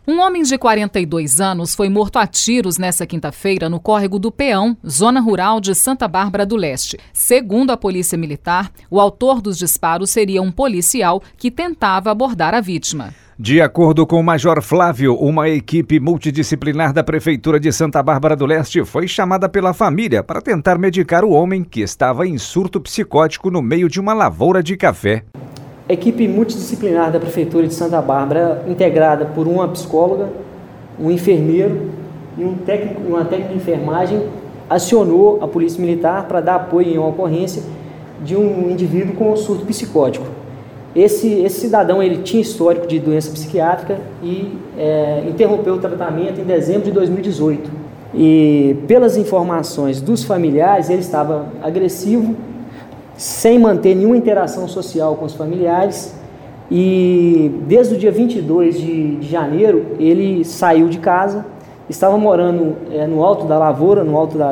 Um homem de 42 anos foi morto a tiros nesta quinta-feira no córrego do Peão, zona rural de Santa Bárbara do Leste. Segundo a Polícia Militar, o autor dos disparos seria um policial que tentava abordar a vítima. De acordo com o Major Flávio, uma equipe multidisciplinar da Prefeitura de Santa Bárbara do Leste foi chamada pela família para tentar medicar o homem que estava em surto psicótico no meio de uma lavoura de café. A equipe multidisciplinar da Prefeitura de Santa Bárbara, integrada por uma psicóloga, um enfermeiro e uma técnica de enfermagem, acionou a Polícia Militar para dar apoio em uma ocorrência de um indivíduo com surto psicótico. Esse cidadão ele tinha histórico de doença psiquiátrica e interrompeu o tratamento em dezembro de 2018. E pelas informações dos familiares, ele estava agressivo, sem manter nenhuma interação social com os familiares, e desde o dia 22 de janeiro ele saiu de casa, estava morando no alto da lavoura,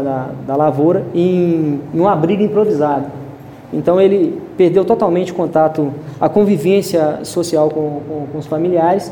em um abrigo improvisado. Então ele perdeu totalmente o contato, a convivência social com os familiares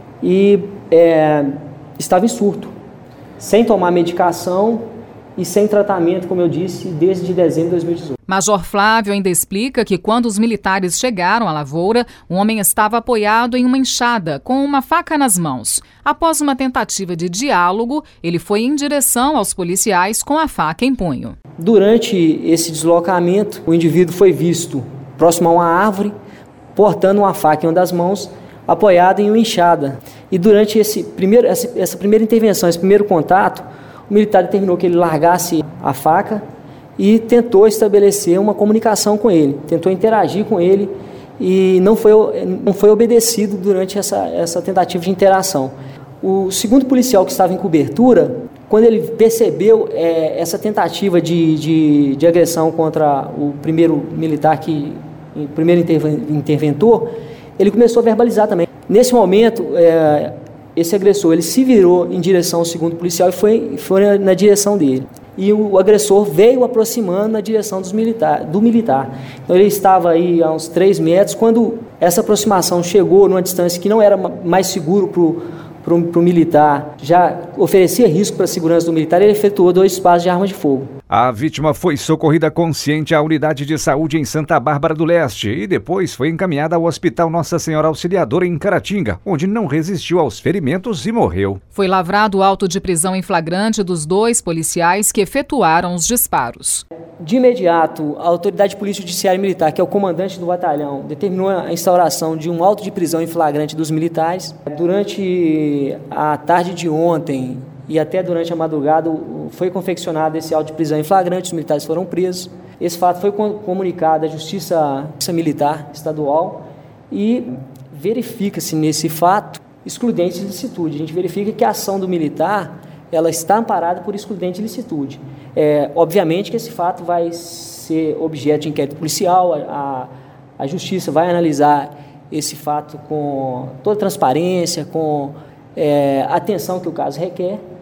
e estava em surto, sem tomar medicação e sem tratamento, como eu disse, desde dezembro de 2018. Major Flávio ainda explica que quando os militares chegaram à lavoura, o homem estava apoiado em uma enxada, com uma faca nas mãos. Após uma tentativa de diálogo, ele foi em direção aos policiais com a faca em punho. Durante esse deslocamento, o indivíduo foi visto próximo a uma árvore, portando uma faca em uma das mãos, apoiado em uma enxada. E durante essa primeira intervenção, esse primeiro contato, o militar determinou que ele largasse a faca e tentou estabelecer uma comunicação com ele, tentou interagir com ele e não foi obedecido durante essa tentativa de interação. O segundo policial que estava em cobertura, quando ele percebeu essa tentativa de agressão contra o primeiro militar, o primeiro interventor, ele começou a verbalizar também. Nesse momento, esse agressor ele se virou em direção ao segundo policial e foi na direção dele. E o agressor veio aproximando na direção do militar. Então ele estava aí a uns 3 metros. Quando essa aproximação chegou numa distância que não era mais seguro para o militar, já oferecia risco para a segurança do militar, ele efetuou 2 disparos de arma de fogo. A vítima foi socorrida consciente à unidade de saúde em Santa Bárbara do Leste e depois foi encaminhada ao Hospital Nossa Senhora Auxiliadora em Caratinga, onde não resistiu aos ferimentos e morreu. Foi lavrado o auto de prisão em flagrante dos 2 policiais que efetuaram os disparos. De imediato, a Autoridade de Polícia Judiciária e Militar, que é o comandante do batalhão, determinou a instauração de um auto de prisão em flagrante dos militares. Durante a tarde de ontem e até durante a madrugada foi confeccionado esse auto de prisão em flagrante, os militares foram presos. Esse fato foi comunicado à Justiça Militar Estadual e verifica-se nesse fato excludente de licitude. A gente verifica que a ação do militar ela está amparada por excludente de licitude. Obviamente que esse fato vai ser objeto de inquérito policial, a Justiça vai analisar esse fato com toda transparência, com a atenção que o caso requer.